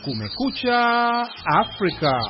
Kumekucha Afrika.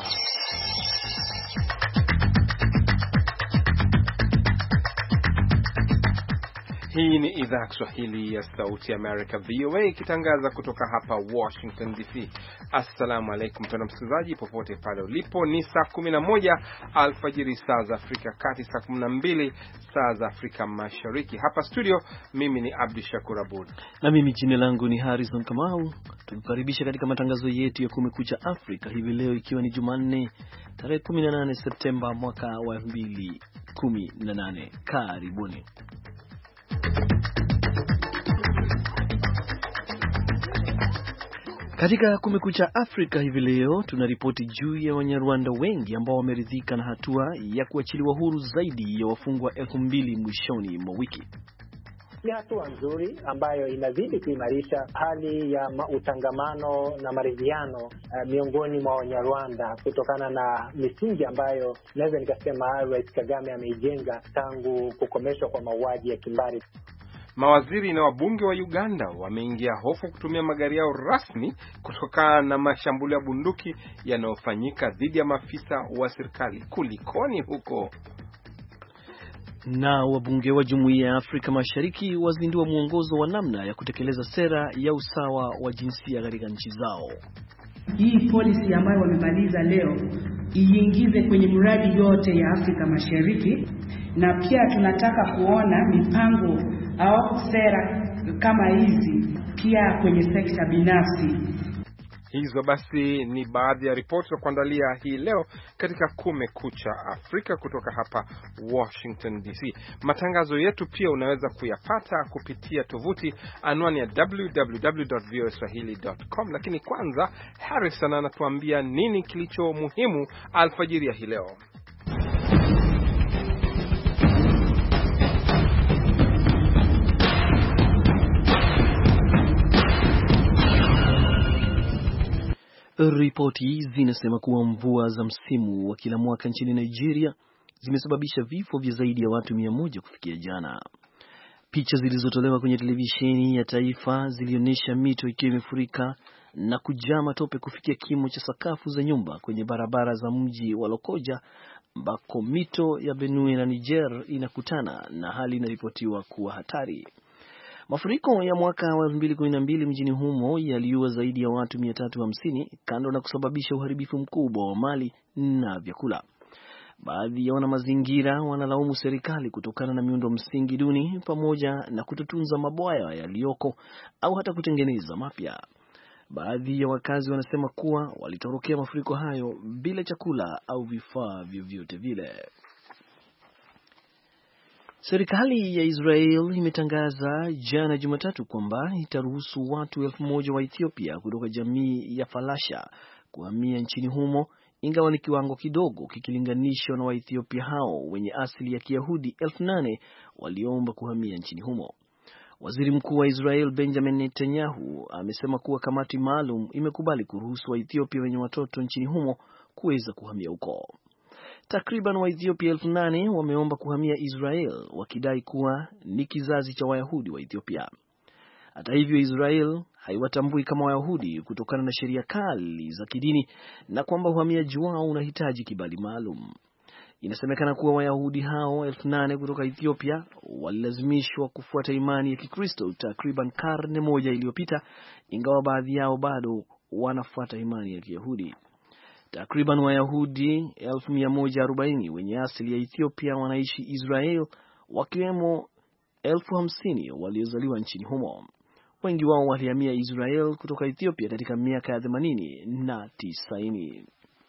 Hii ni idhaa Kiswahili ya Sauti ya America VOA ikitangaza kutoka hapa Washington DC. Assalamu alaikum mpendwa msikilizaji popote pale ulipo. Ni saa 11 alfajiri saa za Afrika Kati, saa 12 saa za Afrika Mashariki. Hapa studio mimi ni Abdi Shakur Abud. Na mimi jina langu ni Harrison Kamau. Tukukaribisha katika matangazo yetu ya Kumekucha Afrika hivi leo ikiwa ni Jumanne tarehe 18 Septemba mwaka wa 2018. Karibuni. Katika Kumekucha Afrika hivi leo tunaripoti juu ya Wanyarwanda wengi ambao wameridhika na hatua ya kuachiliwa huru zaidi ya wafungwa 2000 mwishoni mwa wiki. Ni hatua nzuri ambayo inazidi kuimarisha hali ya utangamano na maridhiano miongoni mwa Wanyarwanda kutokana na misingi ambayo naweza nikasema Rais Kagame ameijenga tangu kukomeshwa kwa mauaji ya kimbari. Mawaziri na wabunge wa Uganda wameingia hofu kutumia magari yao rasmi kutokana na mashambulio ya bunduki yanayofanyika dhidi ya maafisa wa serikali. Kulikoni huko? Na wabunge wa Jumuiya ya Afrika Mashariki wazindua mwongozo wa namna ya kutekeleza sera ya usawa wa jinsia katika nchi zao. Hii policy ambayo wamemaliza leo iingize kwenye mradi yote ya Afrika Mashariki, na pia tunataka kuona mipango au sera kama hizi pia kwenye sekta binafsi. Hizo basi ni baadhi ya ripoti za kuandalia hii leo katika Kumekucha Afrika kutoka hapa Washington DC. Matangazo yetu pia unaweza kuyapata kupitia tovuti anwani ya www.voaswahili.com. Lakini kwanza Harrison anatuambia nini kilicho muhimu alfajiri ya hii leo. Ripoti zinasema kuwa mvua za msimu wa kila mwaka nchini Nigeria zimesababisha vifo vya zaidi ya watu 100 kufikia jana. Picha zilizotolewa kwenye televisheni ya taifa zilionyesha mito ikiwa imefurika na kujaa matope kufikia kimo cha sakafu za nyumba kwenye barabara za mji wa Lokoja ambako mito ya Benue na Niger inakutana, na hali inaripotiwa kuwa hatari. Mafuriko ya mwaka wa 2012 mjini humo yaliua zaidi ya watu 350 kando na kusababisha uharibifu mkubwa wa mali na vyakula. Baadhi ya wanamazingira wanalaumu serikali kutokana na miundo msingi duni pamoja na kutotunza mabwawa yaliyoko au hata kutengeneza mapya. Baadhi ya wakazi wanasema kuwa walitorokea mafuriko hayo bila chakula au vifaa vyovyote vile. Serikali ya Israel imetangaza jana Jumatatu kwamba itaruhusu watu 1000 wa Ethiopia kutoka jamii ya Falasha kuhamia nchini humo, ingawa ni kiwango kidogo kikilinganishwa na Waethiopia hao wenye asili ya Kiyahudi 8000 waliomba kuhamia nchini humo. Waziri Mkuu wa Israel Benjamin Netanyahu amesema kuwa kamati maalum imekubali kuruhusu Waethiopia wenye watoto nchini humo kuweza kuhamia huko. Takriban Waethiopia 8000 wameomba kuhamia Israel wakidai kuwa ni kizazi cha Wayahudi wa Ethiopia. Hata hivyo, Israel haiwatambui kama Wayahudi kutokana na sheria kali za kidini na kwamba uhamiaji wao unahitaji kibali maalum. Inasemekana kuwa Wayahudi hao 8000 kutoka Ethiopia walilazimishwa kufuata imani ya Kikristo takriban karne moja iliyopita, ingawa baadhi yao bado wanafuata imani ya Kiyahudi. Takriban Wayahudi 1140 wenye asili ya Ethiopia wanaishi Israel, wakiwemo 50,000 waliozaliwa nchini humo. Wengi wao walihamia Israel kutoka Ethiopia katika miaka ya 80 na 90.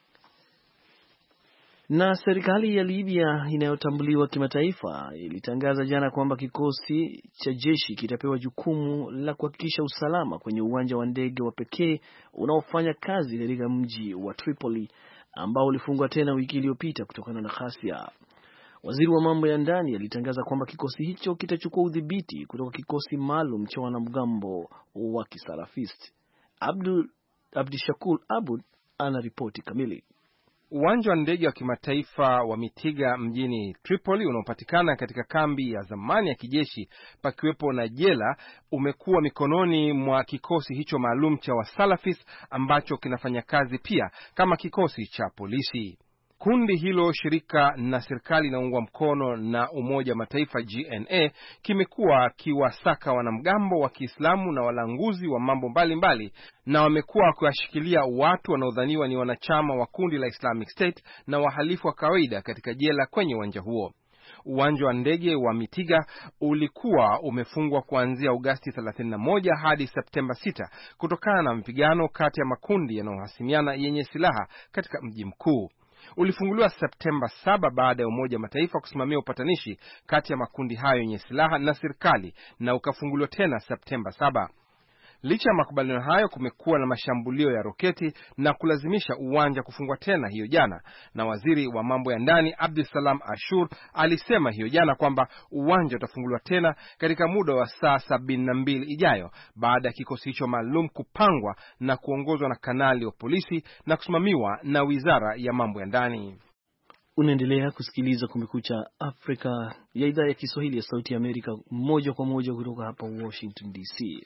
Na serikali ya Libya inayotambuliwa kimataifa ilitangaza jana kwamba kikosi cha jeshi kitapewa jukumu la kuhakikisha usalama kwenye uwanja wa ndege wa pekee unaofanya kazi katika mji wa Tripoli ambao ulifungwa tena wiki iliyopita kutokana na ghasia. Waziri wa mambo ya ndani alitangaza kwamba kikosi hicho kitachukua udhibiti kutoka kikosi maalum cha wanamgambo wa Kisalafisti. Abdi Shakur Abud ana ripoti kamili. Uwanja wa ndege wa kimataifa wa Mitiga mjini Tripoli unaopatikana katika kambi ya zamani ya kijeshi pakiwepo na jela umekuwa mikononi mwa kikosi hicho maalum cha Wasalafis ambacho kinafanya kazi pia kama kikosi cha polisi. Kundi hilo, shirika na serikali inaungwa mkono na Umoja wa Mataifa GNA, kimekuwa kiwasaka wanamgambo wa Kiislamu na walanguzi wa mambo mbalimbali, na wamekuwa wakiwashikilia watu wanaodhaniwa ni wanachama wa kundi la Islamic State na wahalifu wa kawaida katika jela kwenye uwanja huo. Uwanja wa ndege wa Mitiga ulikuwa umefungwa kuanzia Agosti 31 hadi Septemba 6 kutokana na mapigano kati ya makundi yanayohasimiana yenye silaha katika mji mkuu. Ulifunguliwa Septemba 7 baada ya Umoja wa Mataifa kusimamia upatanishi kati ya makundi hayo yenye silaha na serikali, na ukafunguliwa tena Septemba 7. Licha ya makubaliano hayo, kumekuwa na mashambulio ya roketi na kulazimisha uwanja kufungwa tena hiyo jana, na waziri wa mambo ya ndani Abdulsalam Ashur alisema hiyo jana kwamba uwanja utafunguliwa tena katika muda wa saa 72 ijayo baada ya kikosi hicho maalum kupangwa na kuongozwa na kanali wa polisi na kusimamiwa na Wizara ya Mambo ya Ndani. Unaendelea kusikiliza Kumekucha Afrika ya idhaa ya Kiswahili ya Sauti ya Amerika, moja kwa moja kutoka hapa Washington DC.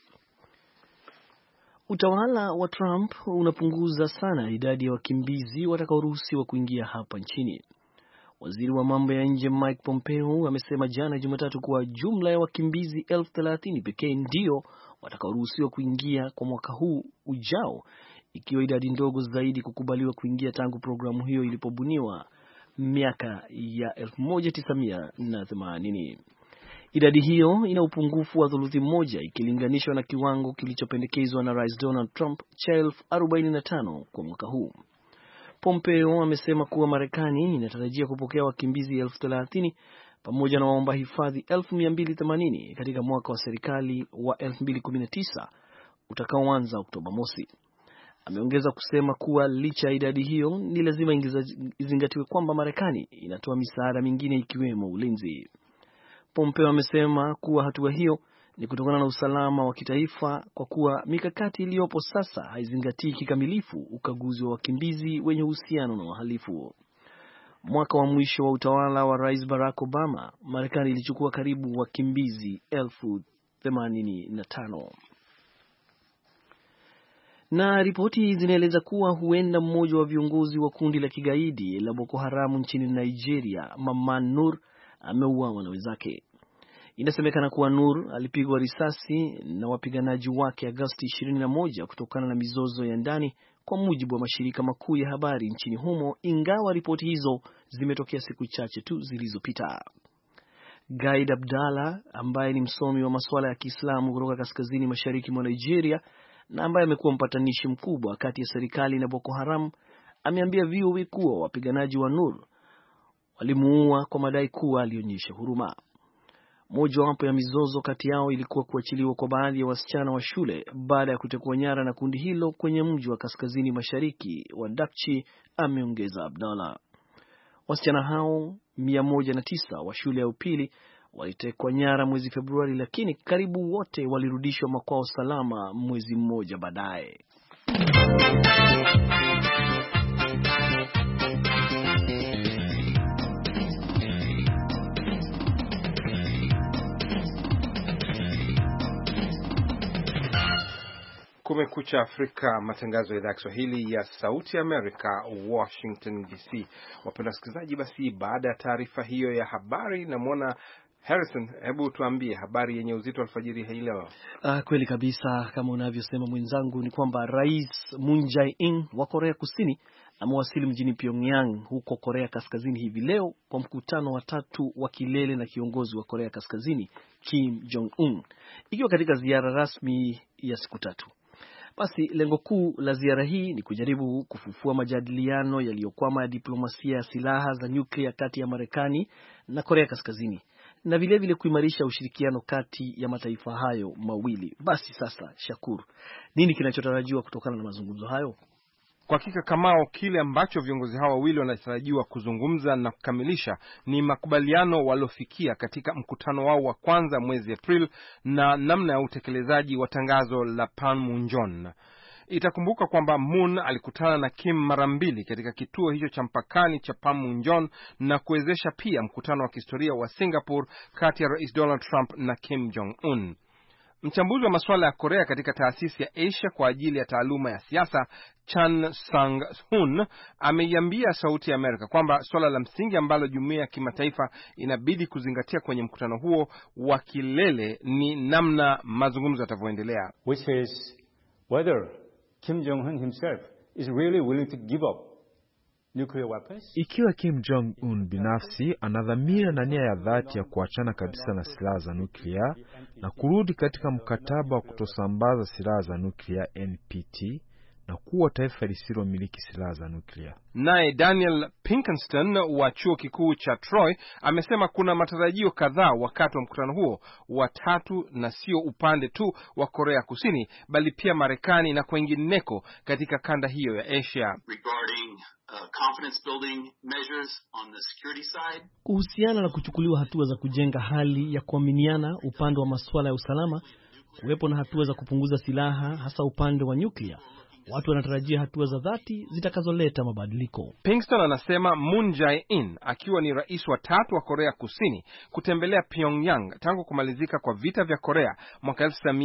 Utawala wa Trump unapunguza sana idadi ya wakimbizi watakaoruhusiwa kuingia hapa nchini. Waziri wa mambo ya nje Mike Pompeo amesema jana Jumatatu kuwa jumla ya wakimbizi 30,000 pekee ndio watakaoruhusiwa kuingia kwa mwaka huu ujao, ikiwa idadi ndogo zaidi kukubaliwa kuingia tangu programu hiyo ilipobuniwa miaka ya 1980. Idadi hiyo ina upungufu wa thuluthi moja ikilinganishwa na kiwango kilichopendekezwa na Rais Donald Trump cha 45,000 kwa mwaka huu. Pompeo amesema kuwa Marekani inatarajia kupokea wakimbizi 30,000 pamoja na waomba hifadhi 280,000 katika mwaka wa serikali wa 2019 utakaoanza Oktoba mosi. Ameongeza kusema kuwa licha ya idadi hiyo, ni lazima izingatiwe kwamba Marekani inatoa misaada mingine ikiwemo ulinzi. Pompeo amesema kuwa hatua hiyo ni kutokana na usalama wa kitaifa kwa kuwa mikakati iliyopo sasa haizingatii kikamilifu ukaguzi wa wakimbizi wenye uhusiano na wahalifu. Mwaka wa mwisho wa utawala wa Rais Barack Obama, Marekani ilichukua karibu wakimbizi 85,000. Na ripoti zinaeleza kuwa huenda mmoja wa viongozi wa kundi la kigaidi la Boko Haram nchini Nigeria, Maman Nur, ameuawa na wenzake. Inasemekana kuwa Nur alipigwa risasi na wapiganaji wake Agosti 21 kutokana na mizozo ya ndani, kwa mujibu wa mashirika makuu ya habari nchini humo, ingawa ripoti hizo zimetokea siku chache tu zilizopita. Gaid Abdallah, ambaye ni msomi wa masuala ya Kiislamu kutoka kaskazini mashariki mwa Nigeria na ambaye amekuwa mpatanishi mkubwa kati ya serikali na Boko Haram, ameambia VOA kuwa wapiganaji wa Nur walimuua kwa madai kuwa alionyesha huruma. Mojawapo ya mizozo kati yao ilikuwa kuachiliwa kwa baadhi ya wasichana wa shule baada ya kutekwa nyara na kundi hilo kwenye mji wa kaskazini mashariki wa Dapchi, ameongeza Abdallah. Wasichana hao 109 wa shule ya upili walitekwa nyara mwezi Februari, lakini karibu wote walirudishwa makwao salama mwezi mmoja baadaye. Kumekucha Afrika, matangazo ya idhaa ya Kiswahili ya Sauti ya Amerika, Washington DC. Wapenda wasikilizaji, basi baada ya taarifa hiyo ya habari, namwona Harrison, hebu tuambie habari yenye uzito alfajiri hii leo. Kweli kabisa, kama unavyosema mwenzangu, ni kwamba Rais Moon Jae-in wa Korea Kusini amewasili mjini Pyongyang huko Korea Kaskazini hivi leo kwa mkutano wa 3 wa kilele na kiongozi wa Korea Kaskazini Kim Jong-un, ikiwa katika ziara rasmi ya siku 3. Basi lengo kuu la ziara hii ni kujaribu kufufua majadiliano yaliyokwama ya diplomasia ya silaha za nyuklia kati ya Marekani na Korea Kaskazini, na vile kuimarisha ushirikiano kati ya mataifa hayo mawili. Basi sasa, Shakur, nini kinachotarajiwa kutokana na mazungumzo hayo? Kwa hakika Kamao, kile ambacho viongozi hao wawili wanatarajiwa kuzungumza na kukamilisha ni makubaliano waliofikia katika mkutano wao wa kwanza mwezi Aprili na namna ya utekelezaji wa tangazo la Panmunjom. Itakumbuka kwamba Moon alikutana na Kim mara mbili katika kituo hicho cha mpakani cha Panmunjom na kuwezesha pia mkutano wa kihistoria wa Singapore kati ya Rais Donald Trump na Kim Jong-un. Mchambuzi wa masuala ya Korea katika taasisi ya Asia kwa ajili ya taaluma ya siasa, Chan Sang-hun, ameiambia Sauti ya Amerika kwamba swala la msingi ambalo jumuiya ya kimataifa inabidi kuzingatia kwenye mkutano huo wa kilele ni namna mazungumzo yatavyoendelea. Which is whether Kim Jong-un himself is really willing to give up nuclear weapons. Ikiwa Kim Jong-un binafsi anadhamira na nia ya dhati ya kuachana kabisa na silaha za nuklia na kurudi katika mkataba wa kutosambaza silaha za nuklia NPT na kuwa taifa lisilomiliki silaha za nuklia. Naye Daniel Pinkerton wa chuo kikuu cha Troy amesema kuna matarajio kadhaa wakati wa mkutano huo wa tatu, na sio upande tu wa Korea Kusini bali pia Marekani na kwengineko katika kanda hiyo ya Asia. Confidence building measures on the security side. Kuhusiana na kuchukuliwa hatua za kujenga hali ya kuaminiana upande wa masuala ya usalama, kuwepo na hatua za kupunguza silaha hasa upande wa nyuklia. Watu wanatarajia hatua za dhati zitakazoleta mabadiliko. Pinkston anasema Moon Jae-in akiwa ni rais wa tatu wa Korea Kusini kutembelea Pyongyang tangu kumalizika kwa vita vya Korea mwaka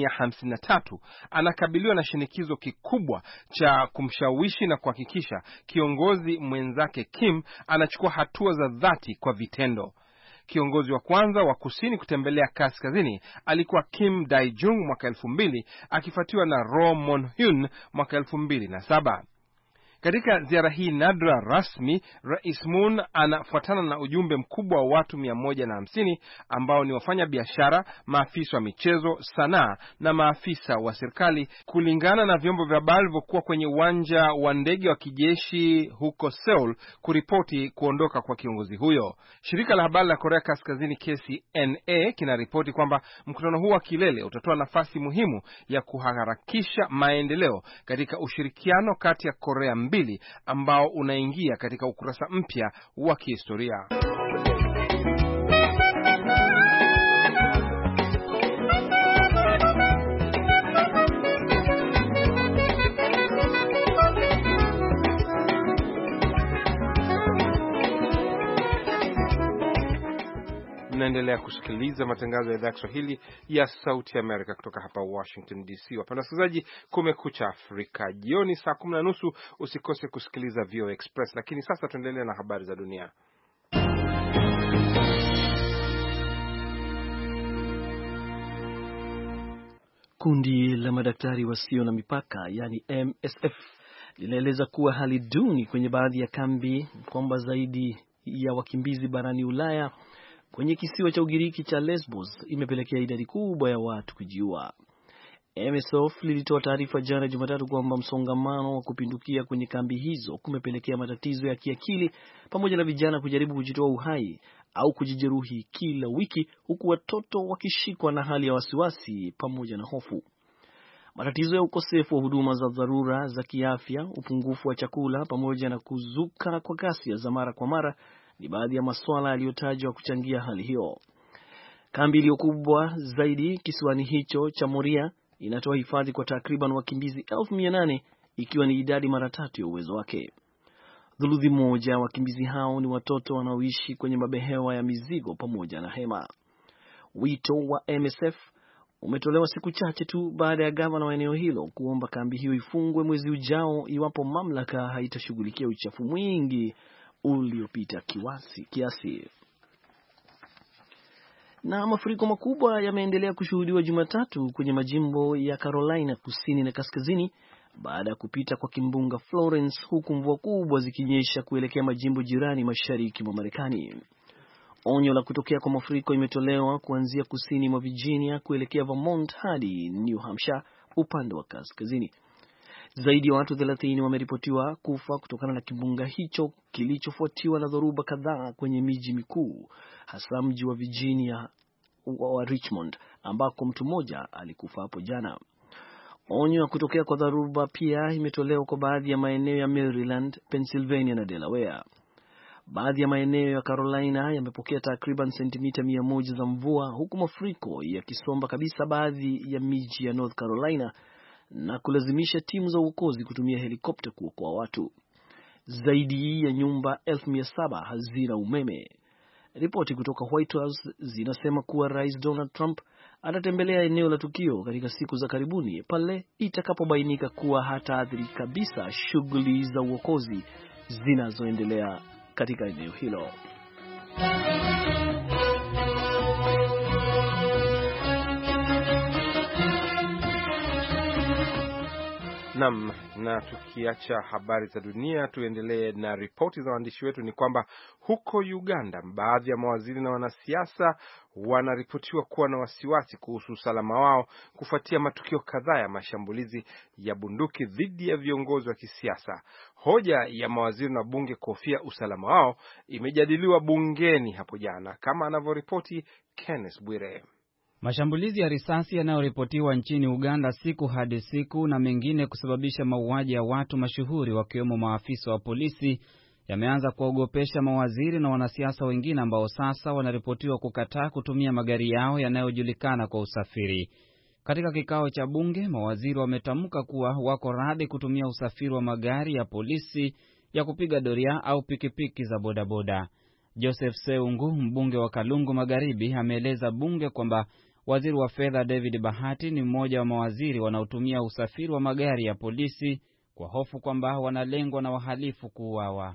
1953, anakabiliwa na shinikizo kikubwa cha kumshawishi na kuhakikisha kiongozi mwenzake Kim anachukua hatua za dhati kwa vitendo. Kiongozi wa kwanza wa kusini kutembelea kaskazini alikuwa Kim Dae-jung mwaka 2000, akifuatiwa na Roh Moo-hyun mwaka 2007. Katika ziara hii nadra rasmi, Rais Moon anafuatana na ujumbe mkubwa wa watu 150 ambao ni wafanya biashara, maafisa wa michezo, sanaa na maafisa wa serikali, kulingana na vyombo vya habari vilivyokuwa kwenye uwanja wa ndege wa kijeshi huko Seoul kuripoti kuondoka kwa kiongozi huyo. Shirika la habari la Korea Kaskazini KCNA kinaripoti kwamba mkutano huu wa kilele utatoa nafasi muhimu ya kuharakisha maendeleo katika ushirikiano kati ya Korea mbili ambao unaingia katika ukurasa mpya wa kihistoria. Mnaendelea kusikiliza matangazo ya idhaa ya Kiswahili ya Sauti Amerika kutoka hapa Washington DC. Wapenda wasikilizaji, Kumekucha Afrika jioni saa 10:30, usikose kusikiliza VOA Express. Lakini sasa tuendelee na habari za dunia. Kundi la madaktari wasio na mipaka yani MSF linaeleza kuwa hali duni kwenye baadhi ya kambi, kwamba zaidi ya wakimbizi barani Ulaya kwenye kisiwa cha Ugiriki cha Lesbos imepelekea idadi kubwa ya watu kujiua. MSF lilitoa taarifa jana Jumatatu kwamba msongamano wa kupindukia kwenye kambi hizo kumepelekea matatizo ya kiakili pamoja na vijana kujaribu kujitoa uhai au kujijeruhi kila wiki, huku watoto wakishikwa na hali ya wasiwasi pamoja na hofu. Matatizo ya ukosefu wa huduma za dharura za kiafya, upungufu wa chakula pamoja na kuzuka kwa ghasia za mara kwa mara ni baadhi ya masuala yaliyotajwa kuchangia hali hiyo. Kambi iliyo kubwa zaidi kisiwani hicho cha Moria inatoa hifadhi kwa takriban wakimbizi 1800, ikiwa ni idadi mara 3 ya uwezo wake. Thuluthi moja wakimbizi hao ni watoto wanaoishi kwenye mabehewa ya mizigo pamoja na hema. Wito wa MSF umetolewa siku chache tu baada ya gavana wa eneo hilo kuomba kambi hiyo ifungwe mwezi ujao iwapo mamlaka haitashughulikia uchafu mwingi uliopita kiasi. Na mafuriko makubwa yameendelea kushuhudiwa Jumatatu kwenye majimbo ya Carolina kusini na kaskazini baada ya kupita kwa kimbunga Florence, huku mvua kubwa zikinyesha kuelekea majimbo jirani mashariki mwa Marekani. Onyo la kutokea kwa mafuriko imetolewa kuanzia kusini mwa Virginia kuelekea Vermont hadi New Hampshire upande wa kaskazini. Zaidi ya watu 30 wameripotiwa kufa kutokana na kimbunga hicho kilichofuatiwa na dhoruba kadhaa kwenye miji mikuu, hasa mji wa Virginia wa Richmond ambako mtu mmoja alikufa hapo jana. Onyo ya kutokea kwa dhoruba pia imetolewa kwa baadhi ya maeneo ya Maryland, Pennsylvania na Delaware. Baadhi ya maeneo ya Carolina yamepokea takriban sentimita 100 za mvua, huku mafuriko yakisomba kabisa baadhi ya miji ya North Carolina na kulazimisha timu za uokozi kutumia helikopta kuokoa watu. Zaidi ya nyumba 1700 hazina umeme. Ripoti kutoka White House zinasema kuwa Rais Donald Trump atatembelea eneo la tukio katika siku za karibuni pale itakapobainika kuwa hataathiri kabisa shughuli za uokozi zinazoendelea katika eneo hilo. Na tukiacha habari za dunia, tuendelee na ripoti za waandishi wetu. Ni kwamba huko Uganda baadhi ya mawaziri na wanasiasa wanaripotiwa kuwa na wasiwasi kuhusu usalama wao kufuatia matukio kadhaa ya mashambulizi ya bunduki dhidi ya viongozi wa kisiasa. Hoja ya mawaziri na bunge kuhofia usalama wao imejadiliwa bungeni hapo jana, kama anavyoripoti Kenneth Bwire. Mashambulizi ya risasi yanayoripotiwa nchini Uganda siku hadi siku na mengine kusababisha mauaji ya watu mashuhuri wakiwemo maafisa wa polisi yameanza kuogopesha mawaziri na wanasiasa wengine ambao sasa wanaripotiwa kukataa kutumia magari yao yanayojulikana kwa usafiri. Katika kikao cha bunge, mawaziri wametamka kuwa wako radhi kutumia usafiri wa magari ya polisi ya kupiga doria au pikipiki za bodaboda. Joseph Seungu, mbunge wa Kalungu Magharibi, ameeleza bunge kwamba waziri wa fedha David Bahati ni mmoja wa mawaziri wanaotumia usafiri wa magari ya polisi kwa hofu kwamba wanalengwa na wahalifu kuuawa.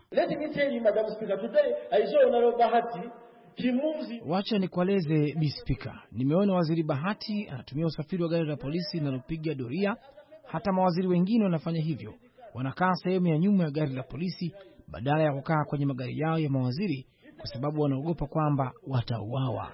Wacha nikueleze Bi Spika, nimeona waziri Bahati anatumia usafiri wa gari la polisi linalopiga doria. Hata mawaziri wengine wanafanya hivyo, wanakaa sehemu ya nyuma ya gari la polisi badala ya kukaa kwenye magari yao ya mawaziri kwa sababu wanaogopa kwamba watauawa.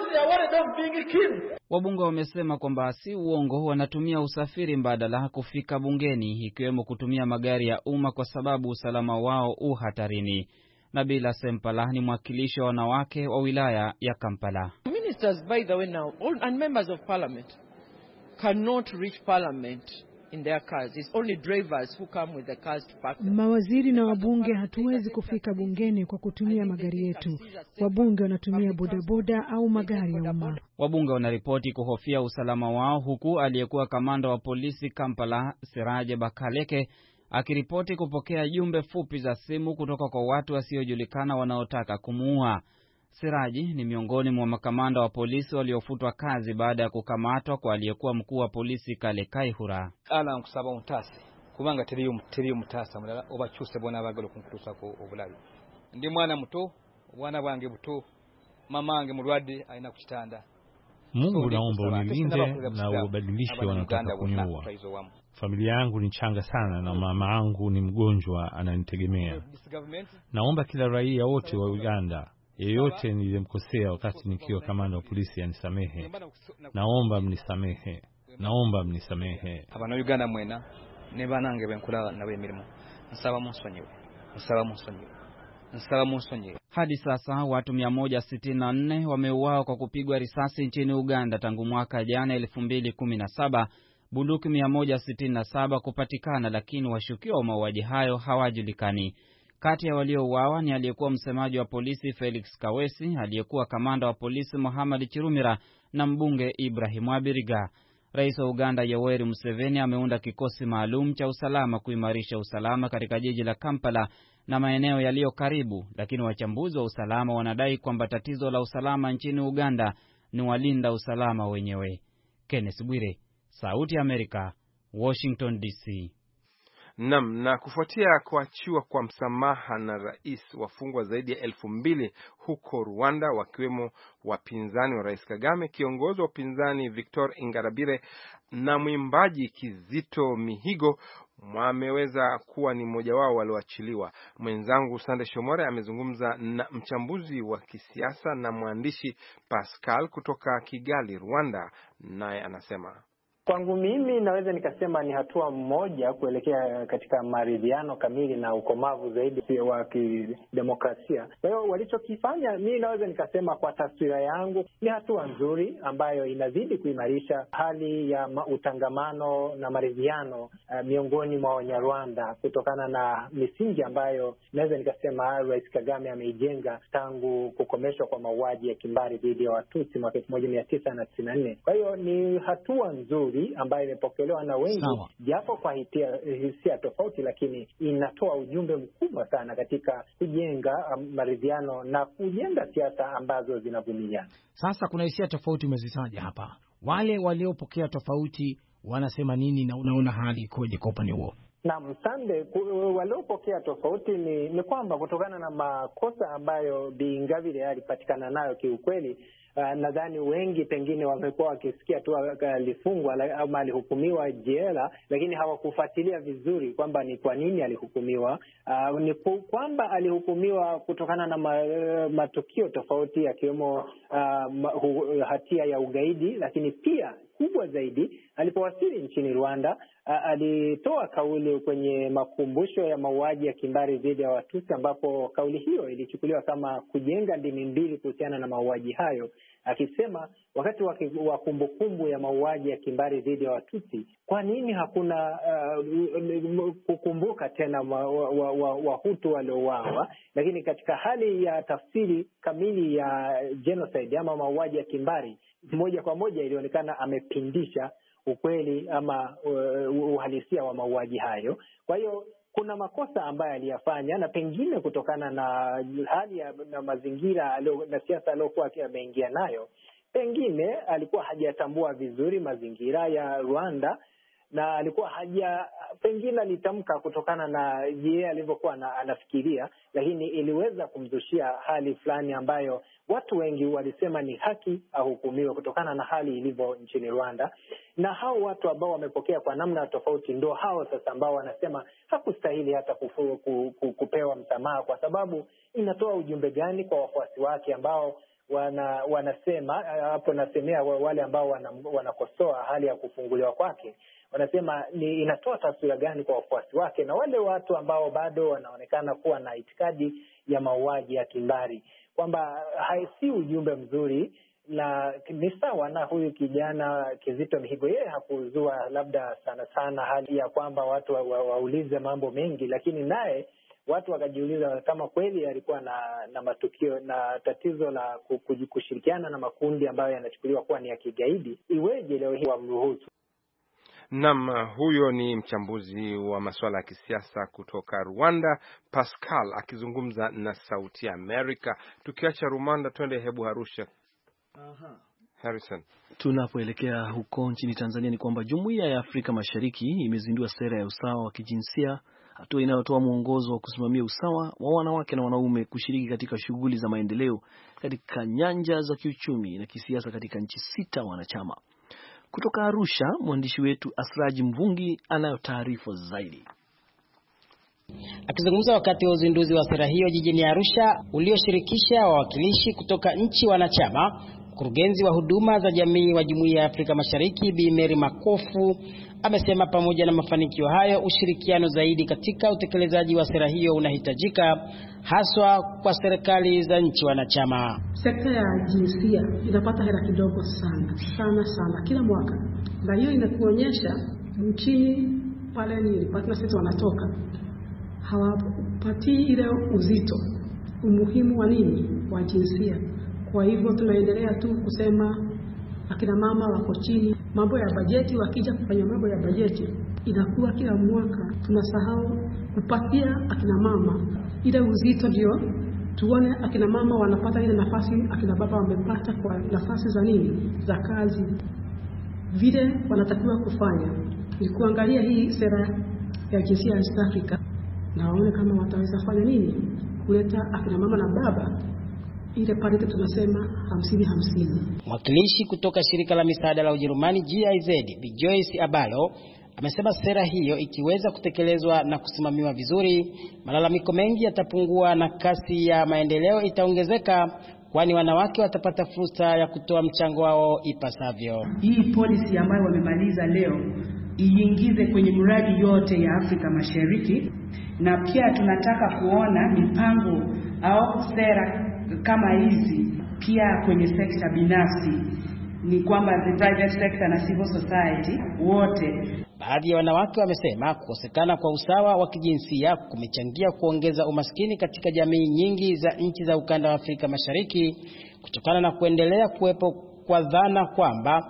Wabunge wamesema kwamba si uongo, wanatumia usafiri mbadala kufika bungeni, ikiwemo kutumia magari ya umma kwa sababu usalama wao hatarini. Nabila Sempala ni mwakilishi wa wanawake wa wilaya ya Kampala. Ministers, by the way, now and members of parliament cannot reach parliament in their cars. It's only drivers who come with the cars to park them. Mawaziri na wabunge hatuwezi kufika bungeni kwa kutumia magari yetu. Wabunge wanatumia bodaboda au magari ya umma. Wabunge wanaripoti kuhofia usalama wao, huku aliyekuwa kamanda wa polisi Kampala Siraje Bakaleke akiripoti kupokea jumbe fupi za simu kutoka kwa watu wasiojulikana wanaotaka kumuua. Siraji ni miongoni mwa makamanda wa polisi waliofutwa kazi baada ya kukamatwa kwa aliyekuwa mkuu wa polisi Kale Kaihura. Ala nkusaba mutasi kubanga teri mutasa mulala obachuse bona abagalo kunkutusa ko obulabi. Ndi mwana muto, bwana bwange buto, mamange mulwadde aina kuchitanda. Mungu naomba unilinde na ubadilishe wanataka kuniua. Familia yangu ni changa sana na mama yangu ni mgonjwa ananitegemea. Naomba kila raia wote wa Uganda, yeyote nilimkosea wakati nikiwa kamanda wa polisi anisamehe. Naomba mnisamehe. Naomba mnisamehe. Abana Uganda mwena ne banange benkula na bemirimo. Nsaba munsonyiwe. Nsaba munsonyiwe. Nsaba munsonyiwe. Hadi sasa watu 164 wameuawa kwa kupigwa risasi nchini Uganda tangu mwaka jana 2017, bunduki 167 kupatikana, lakini washukiwa wa mauaji hayo hawajulikani. Kati ya waliouawa ni aliyekuwa msemaji wa polisi Felix Kawesi, aliyekuwa kamanda wa polisi Muhammad Chirumira na mbunge Ibrahim Abiriga. Rais wa Uganda Yoweri Museveni ameunda kikosi maalum cha usalama kuimarisha usalama katika jiji la Kampala na maeneo yaliyo karibu, lakini wachambuzi wa usalama wanadai kwamba tatizo la usalama nchini Uganda ni walinda usalama wenyewe. Kenneth Bwire, Sauti ya Amerika, Washington DC. Na kufuatia kuachiwa kwa msamaha na rais, wafungwa zaidi ya 2000 huko Rwanda, wakiwemo wapinzani wa Rais Kagame, kiongozi wa upinzani Victor Ingabire na mwimbaji Kizito Mihigo wameweza kuwa ni mmoja wao walioachiliwa. Mwenzangu Sande Shomore amezungumza na mchambuzi wa kisiasa na mwandishi Pascal kutoka Kigali, Rwanda, naye anasema: Kwangu mimi naweza nikasema ni hatua mmoja kuelekea katika maridhiano kamili na ukomavu zaidi wa kidemokrasia. Kwa hiyo walichokifanya, mimi naweza nikasema kwa taswira yangu ni hatua nzuri ambayo inazidi kuimarisha hali ya utangamano na maridhiano miongoni mwa Wanyarwanda, kutokana na misingi ambayo naweza nikasema Rais Kagame ameijenga tangu kukomeshwa kwa mauaji ya kimbari dhidi ya Watusi mwaka 1994. Kwa hiyo ni hatua nzuri nzuri ambayo imepokelewa na wengi, japo kwa hisia tofauti, lakini inatoa ujumbe mkubwa sana katika kujenga maridhiano na kujenga siasa ambazo zinavumiliana. Sasa kuna hisia tofauti umezitaja hapa. Wale waliopokea tofauti wanasema nini, na unaona hali ikoje kwa upande huo? Na msande waliopokea tofauti ni kwamba kutokana na makosa ambayo Bi Ingabire alipatikana nayo, kiukweli nadhani wengi pengine wamekuwa wakisikia tu alifungwa au alihukumiwa jela, lakini hawakufuatilia vizuri kwamba ni kwa nini alihukumiwa. Ni kwamba alihukumiwa kutokana na matukio tofauti, yakiwemo hatia ya ugaidi, lakini pia kubwa zaidi, alipowasili nchini Rwanda alitoa kauli kwenye makumbusho ya mauaji ya kimbari dhidi ya Watusi, ambapo kauli hiyo ilichukuliwa kama kujenga ndimi mbili kuhusiana na mauaji hayo, akisema wakati wa kumbukumbu ya mauaji ya kimbari dhidi ya Watusi, kwa nini hakuna kukumbuka tena Wahutu waliouawa? Lakini katika hali ya tafsiri kamili ya genocide ama mauaji ya kimbari, moja kwa moja ilionekana amepindisha ukweli ama uhalisia wa mauaji hayo. Kwa hiyo kuna makosa ambayo aliyafanya, na pengine kutokana na hali na mazingira na siasa aliyokuwa ameingia nayo, pengine alikuwa hajatambua vizuri mazingira ya Rwanda, na alikuwa pengine alitamka kutokana na yeye alivyokuwa anafikiria, lakini iliweza kumzushia hali fulani ambayo watu wengi walisema ni haki ahukumiwe kutokana na hali ilivyo nchini Rwanda. Na hao watu ambao wamepokea kwa namna tofauti ndio hao sasa ambao wanasema hakustahili hata kupewa msamaha, kwa sababu inatoa ujumbe gani kwa wafuasi wake ambao wanasema hapo, nasemea wale ambao wanakosoa hali ya kufunguliwa kwake, wanasema inatoa taswira gani kwa wafuasi wake na wale watu ambao bado wanaonekana kuwa na itikadi ya mauaji ya kimbari, kwamba si ujumbe mzuri. Na ni sawa na huyu kijana Kizito Mihigo, yeye hakuzua labda sana hali ya kwamba watu waulize mambo mengi, lakini naye watu wakajiuliza kama kweli alikuwa na matukio na tatizo la kushirikiana na makundi ambayo yanachukuliwa kuwa ni ya kigaidi, iweje leo hii wamruhusu? Naam, huyo ni mchambuzi wa masuala ya kisiasa kutoka Rwanda, Pascal akizungumza na Sauti ya Amerika. Tukiacha Rwanda, twende hebu Arusha. Harrison. Tunapoelekea huko nchini Tanzania ni kwamba Jumuiya ya Afrika Mashariki imezindua sera ya usawa wa kijinsia, hatua inayotoa mwongozo wa kusimamia usawa wa wanawake na wanaume kushiriki katika shughuli za maendeleo katika nyanja za kiuchumi na kisiasa katika nchi 6 wanachama. Kutoka Arusha, mwandishi wetu Asraji Mvungi anayo taarifa zaidi. Akizungumza wakati wa uzinduzi wa sera hiyo jijini Arusha ulioshirikisha wawakilishi kutoka nchi wanachama, mkurugenzi wa huduma za jamii wa Jumuiya ya Afrika Mashariki Bi Mary Makofu amesema pamoja na mafanikio hayo, ushirikiano zaidi katika utekelezaji wa sera hiyo unahitajika, haswa kwa serikali za nchi wanachama. Sekta ya jinsia inapata hela kidogo sana kila mwaka, na hiyo inakuonyesha nchini pale ni partners wanatoka hawapatii ile uzito umuhimu wa nini wa jinsia. Kwa hivyo tunaendelea tu kusema akina mama wako chini. Mambo ya bajeti, wakija kufanya mambo ya bajeti inakuwa kila mwaka tunasahau kupatia akina mama ile uzito, ndio tuone akina mama wanapata ile nafasi akina baba wamepata kwa nafasi za nini za kazi, vile wanatakiwa kufanya. Ni kuangalia hii sera ya jinsia East Africa na waone kama wataweza fanya nini kuleta akina mama na baba ile parity tunasema 50-50. Mwakilishi kutoka shirika la misaada la Ujerumani GIZ Bi Joyce Abalo amesema sera hiyo ikiweza kutekelezwa na kusimamiwa vizuri, malalamiko mengi yatapungua na kasi ya maendeleo itaongezeka, kwani wanawake watapata fursa ya kutoa mchango wao ipasavyo. Hii policy ambayo wamemaliza leo iingize kwenye mradi yote ya Afrika Mashariki, na pia tunataka kuona mipango au sera kama hizi pia kwenye sekta binafsi, ni kwamba the private sector na civil society wote. Baadhi ya wanawake wamesema kukosekana kwa usawa wa kijinsia kumechangia kuongeza umaskini katika jamii nyingi za nchi za ukanda wa Afrika Mashariki, kutokana na kuendelea kuwepo kwa dhana kwamba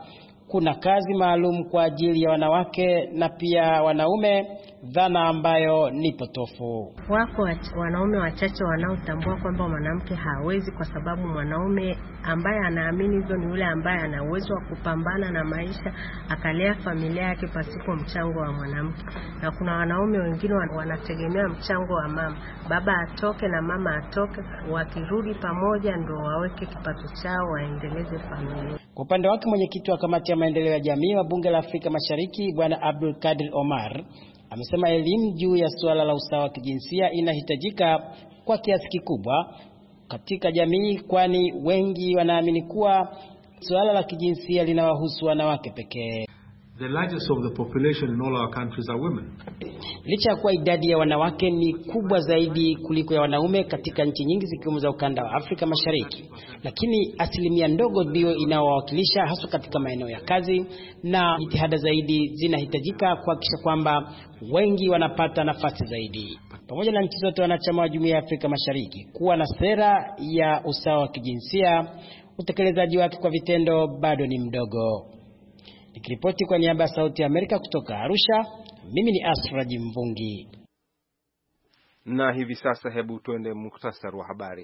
kuna kazi maalum kwa ajili ya wanawake na pia wanaume, dhana ambayo ni potofu. Wako wanaume wachache wanaotambua kwamba mwanamke hawezi, kwa sababu mwanaume ambaye anaamini hivyo ni yule ambaye ana uwezo wa kupambana na maisha akalea familia yake pasipo mchango wa mwanamke. Na kuna wanaume wengine wanategemea mchango wa mama, baba atoke na mama atoke, wakirudi pamoja ndio waweke kipato chao waendeleze familia. Kwa upande wake mwenyekiti wa kamati ya maendeleo ya jamii wa bunge la Afrika Mashariki Bwana Abdul Kadir Omar amesema elimu juu ya suala la usawa wa kijinsia inahitajika kwa kiasi kikubwa katika jamii, kwani wengi wanaamini kuwa suala la kijinsia linawahusu wanawake pekee. The largest of the population in all our countries are women. Licha ya kuwa idadi ya wanawake ni kubwa zaidi kuliko ya wanaume katika nchi nyingi zikiwemo za ukanda wa Afrika Mashariki, lakini asilimia ndogo ndio inaowakilisha hasa katika maeneo ya kazi, na jitihada zaidi zinahitajika kuhakikisha kwamba wengi wanapata nafasi zaidi. Pamoja na nchi zote wanachama wa Jumuiya ya Afrika Mashariki kuwa na sera ya usawa wa kijinsia, utekelezaji wake kwa vitendo bado ni mdogo. Nikiripoti kwa niaba ya Sauti ya Amerika kutoka Arusha, mimi ni Asraji Mvungi. Na hivi sasa hebu tuende muhtasari wa habari.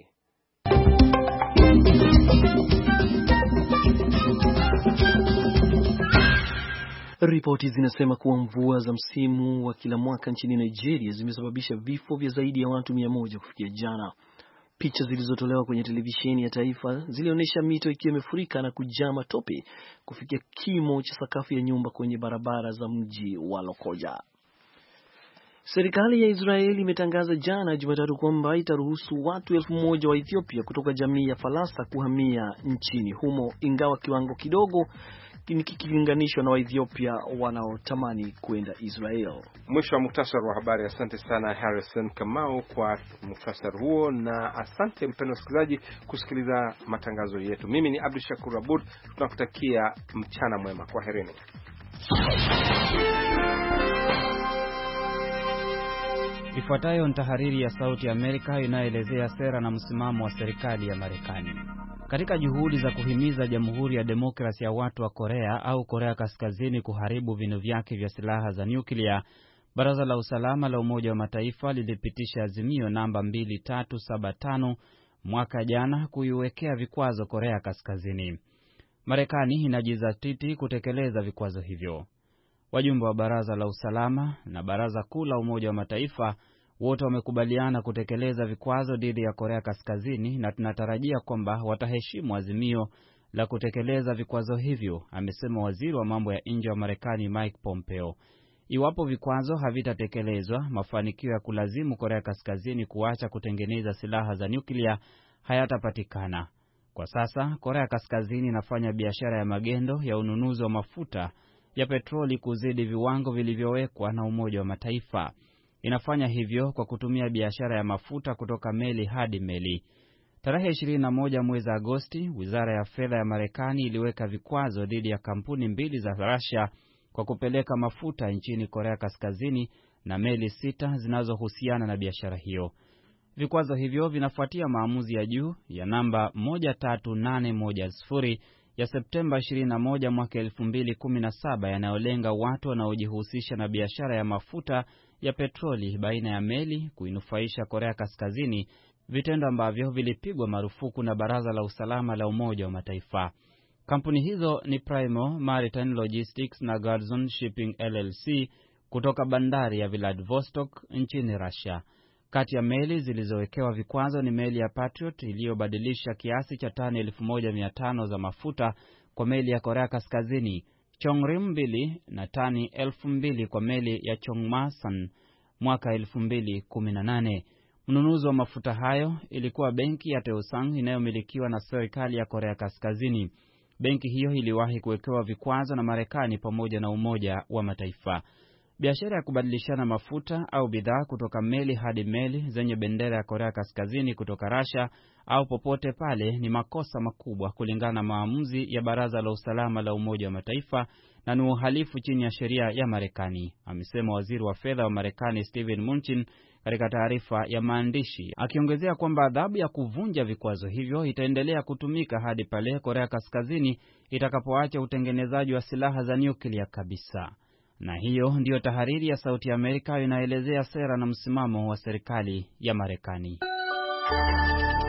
Ripoti zinasema kuwa mvua za msimu wa kila mwaka nchini Nigeria zimesababisha vifo vya zaidi ya watu 100 kufikia jana. Picha zilizotolewa kwenye televisheni ya taifa zilionyesha mito ikiwa imefurika na kujaa matope kufikia kimo cha sakafu ya nyumba kwenye barabara za mji wa Lokoja. Serikali ya Israeli imetangaza jana Jumatatu kwamba itaruhusu watu 1000 wa Ethiopia kutoka jamii ya Falasa kuhamia nchini humo, ingawa kiwango kidogo kikilinganishwa na Waethiopia wanaotamani kwenda Israel. Mwisho wa muhtasari wa habari. Asante sana Harrison Kamau kwa muhtasari huo, na asante mpendwa msikilizaji kusikiliza matangazo yetu. Mimi ni Abdul Shakur Abud, tunakutakia mchana mwema. Kwaherini. Ifuatayo ni tahariri ya Sauti ya Amerika inayoelezea sera na msimamo wa serikali ya Marekani. Katika juhudi za kuhimiza Jamhuri ya Demokrasia ya Watu wa Korea au Korea Kaskazini kuharibu vinu vyake vya silaha za nyuklia, Baraza la Usalama la Umoja wa Mataifa lilipitisha azimio namba 2375 mwaka jana kuiwekea vikwazo Korea Kaskazini. Marekani inajizatiti kutekeleza vikwazo hivyo. Wajumbe wa Baraza la Usalama na Baraza Kuu la Umoja wa Mataifa wote wamekubaliana kutekeleza vikwazo dhidi ya Korea Kaskazini, na tunatarajia kwamba wataheshimu azimio la kutekeleza vikwazo hivyo, amesema waziri wa mambo ya nje wa Marekani Mike Pompeo. Iwapo vikwazo havitatekelezwa, mafanikio ya kulazimu Korea Kaskazini kuacha kutengeneza silaha za nyuklia hayatapatikana. Kwa sasa, Korea Kaskazini inafanya biashara ya magendo ya ununuzi wa mafuta ya petroli kuzidi viwango vilivyowekwa na Umoja wa Mataifa. Inafanya hivyo kwa kutumia biashara ya mafuta kutoka meli hadi meli. Tarehe 21 mwezi Agosti, Wizara ya Fedha ya Marekani iliweka vikwazo dhidi ya kampuni 2 za Russia kwa kupeleka mafuta nchini Korea Kaskazini na meli 6 zinazohusiana na biashara hiyo. Vikwazo hivyo vinafuatia maamuzi ya juu ya namba 13810 ya Septemba 21 mwaka 2017 yanayolenga watu wanaojihusisha na biashara ya mafuta ya petroli baina ya meli kuinufaisha Korea Kaskazini, vitendo ambavyo vilipigwa marufuku na Baraza la Usalama la Umoja wa Mataifa. Kampuni hizo ni Primo Maritime Logistics na Garzon Shipping LLC kutoka bandari ya Vladivostok nchini Russia. Kati ya meli zilizowekewa vikwazo ni meli ya Patriot iliyobadilisha kiasi cha tani 1500 za mafuta kwa meli ya Korea Kaskazini, Chongrim 2 na tani 2000 kwa meli ya Chongmasan mwaka 2018. Mnunuzi wa mafuta hayo ilikuwa benki ya Taesong inayomilikiwa na serikali ya Korea Kaskazini. Benki hiyo iliwahi kuwekewa vikwazo na Marekani pamoja na Umoja wa Mataifa. Biashara ya kubadilishana mafuta au bidhaa kutoka meli hadi meli zenye bendera ya Korea Kaskazini kutoka Russia au popote pale ni makosa makubwa kulingana na maamuzi ya Baraza la Usalama la Umoja wa Mataifa na ni uhalifu chini ya sheria ya Marekani, amesema waziri wa fedha wa Marekani Steven Mnuchin katika taarifa ya maandishi, akiongezea kwamba adhabu ya kuvunja vikwazo hivyo itaendelea kutumika hadi pale Korea Kaskazini itakapoacha utengenezaji wa silaha za nyuklia kabisa. Na hiyo ndiyo tahariri ya Sauti ya Amerika inaelezea sera na msimamo wa serikali ya Marekani.